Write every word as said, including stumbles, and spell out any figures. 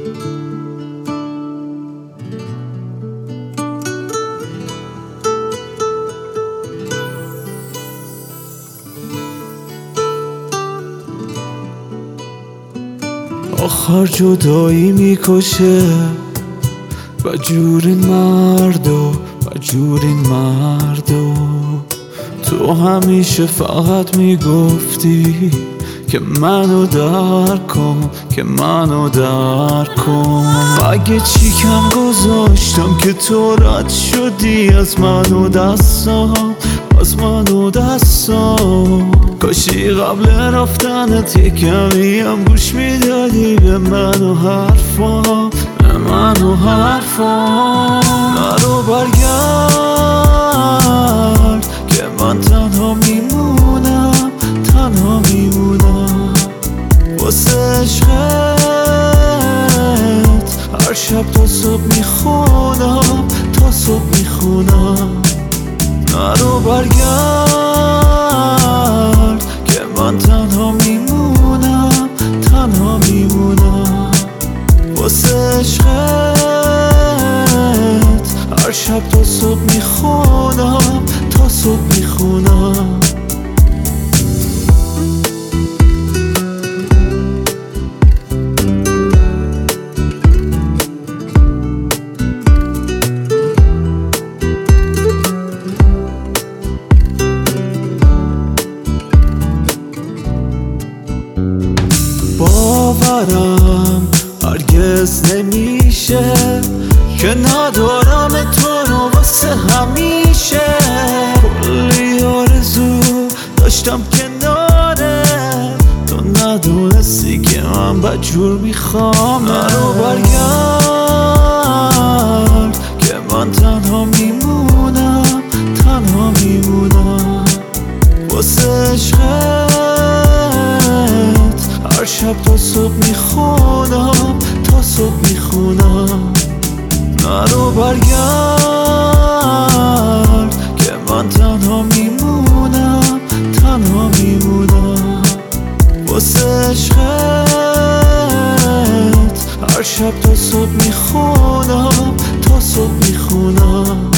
آخر جدایی میکشه بدجور این مردو بدجور این مردو تو همیشه فقط میگفتی که منو درک کن که منو درک کن مگه چی کم گذاشتم که تو رد شدی از منو دستام از منو دستام کاشی قبل رفتنت یه کمی هم گوش میدادی به منو حرفام به منو حرفام نرو برگرد که من تنها میمونم تنها میمونم واسه عشقت هر شب تا صبح میخونم تا صبح میخونم نرو برگرد که من تنها میمونم تنها میمونم واسه عشقت هر شب تا صبح میخونم تا صبح میخونم باورم هرگز نمیشه که ندارم تو رو واسه همیشه کلی آرزو داشتم کناره تو ندونستی که من بدجور میخوام نرو برگرد که من تنها میمونم تنها میمونم واسه عشقت هر شب تا صبح میخونم تا صبح میخونم نرو برگرد که من تنها میمونم تنها میمونم واسه عشقت هر شب تا صبح میخونم تا صبح میخونم